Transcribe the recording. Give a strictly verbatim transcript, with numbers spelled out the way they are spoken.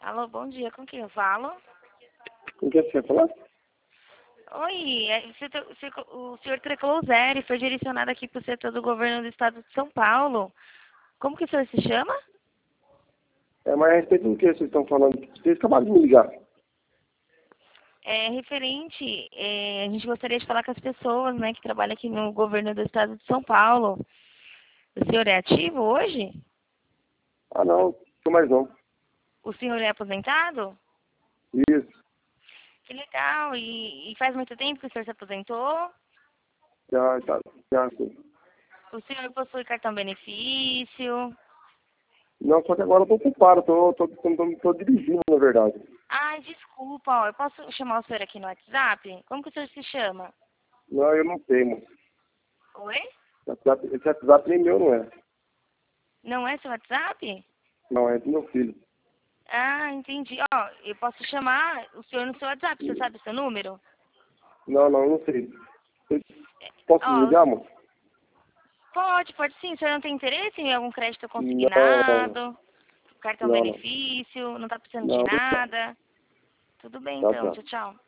Alô, bom dia. Com quem eu falo? Com quem você quer falar? Oi, é, você te- você- o senhor Trecloser foi direcionado aqui para o setor do governo do estado de São Paulo. Como que o senhor se chama? É, mas a respeito do que vocês estão falando? Vocês acabaram de me ligar. É referente, é, a gente gostaria de falar com as pessoas, né, que trabalham aqui no governo do estado de São Paulo. O senhor é ativo hoje? Ah, não, não mais não. O senhor é aposentado? Isso, Que legal. E, e faz muito tempo que o senhor se aposentou? já, já, já, sim. O senhor possui cartão benefício? Não, só que agora eu tô ocupado, tô, tô, tô, tô, tô dirigindo, na verdade. Ai, desculpa, ó, eu posso chamar o senhor aqui no WhatsApp? Como que o senhor se chama? Não, eu não tenho. Oi? Esse WhatsApp esse WhatsApp nem meu, não é. Não é seu WhatsApp? Não, é do meu filho. Ah, entendi. Ó, eu posso chamar o senhor no seu WhatsApp, você sabe o seu número? Não, não, não sei. Eu posso Ó, ligar, amor? pode, pode sim. O senhor não tem interesse em algum crédito Não, consignado, cartão não, não. benefício, não tá precisando de Não, nada? Tudo bem tchau, então, tchau. tchau, tchau.